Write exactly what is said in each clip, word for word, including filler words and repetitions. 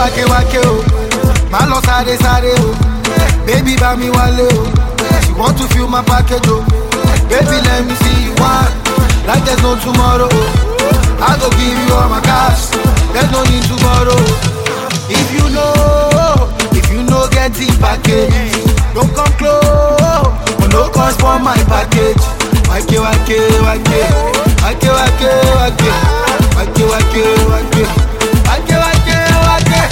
wake wake oh. My loss sare sare oh. Baby buy me wale oh. She want to feel my package oh. Baby let me see you one. Like there's no tomorrow oh. I go give you all my cash. There's no need tomorrow. If you know, if you know get the package, don't come close. But no cost for my package. Wake wake wake, wake wake wake, wake wake wake, wake wake wake.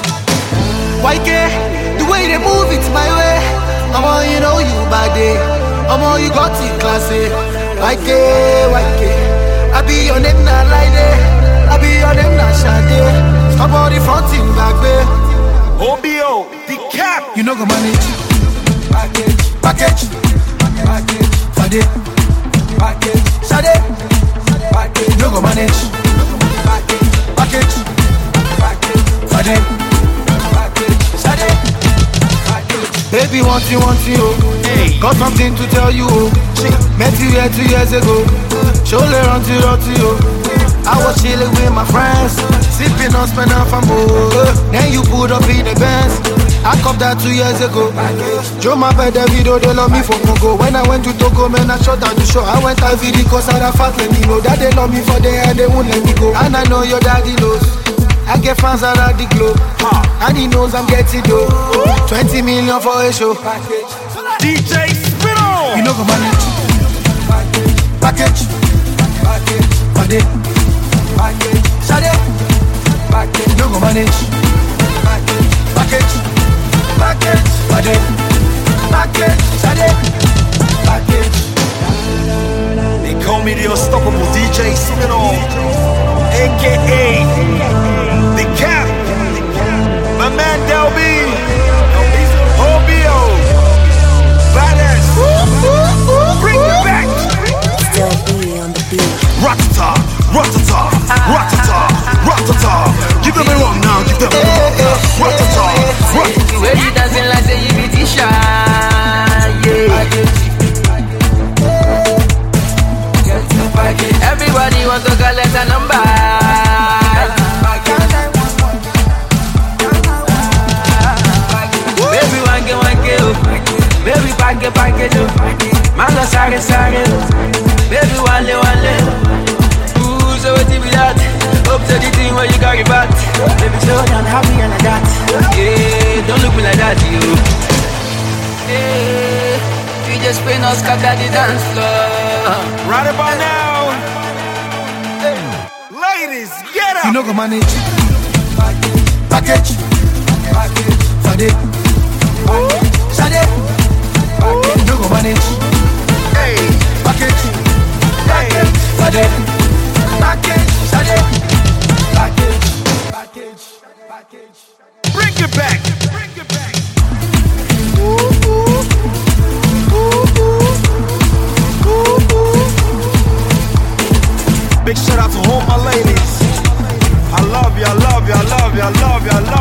Wake, the way they move it's my way. I'm all you know you body. I'm all you got in classy. Wake wake, I be your name na like it. I be your name na shade. Stop all the fronting back there. O B O, the cap. You know go manage. Package, package, package, Sade, package, Sade, package. You know go manage. Package, package, package, Sade, package, Sade, package. Baby want you, want you. Hey. Got something to tell you. Met you here two years ago. Shoulder until until you. I was chilling with my friends, sipping on spend off and more. Then you put up in the Benz. I cop that two years ago. Joe my bed, the video, they love me for Congo. When I went to Togo, man, I shot down the show. I went out video cause I had fat, let me know that they love me for the air, they won't let me go. And I know your daddy knows. I get fans around the globe. And he knows I'm getting dough. twenty million for a show. D J Spin on. You know go manage. Package, package, package, package, Sade, package, no go manage. Package, package, package, package, package, Sade, package. They call me the unstoppable D J Spin on, A K A the Cap, my man Del B, O B O, badass, bring it back. Del B on the beat. Ratata, ratata, ratata, ratata. Give them a rock now, give them a rock now. Ratata, ratata. The way you dancing like say you be Tisha, yeah. Everybody want to collect a number. Baby wanke wanke oh, baby panke panke oh, mango sare sare oh, baby wale wale. Ooh, so what you be that? Up to the thing where you carry back. Baby slow down, happy and like that. Yeah, don't look me like that, you. Yeah, you just spin us, scatter the dance floor. Right about now, ladies, get up. You know go manage. Package, package, Sade, Sade, package. You know go manage. Hey, Package, package, Sade, package, Sade, package, package, package. bring it back, bring it back. Big shout out to all my ladies. I love you, I love you, I love you, I love you, I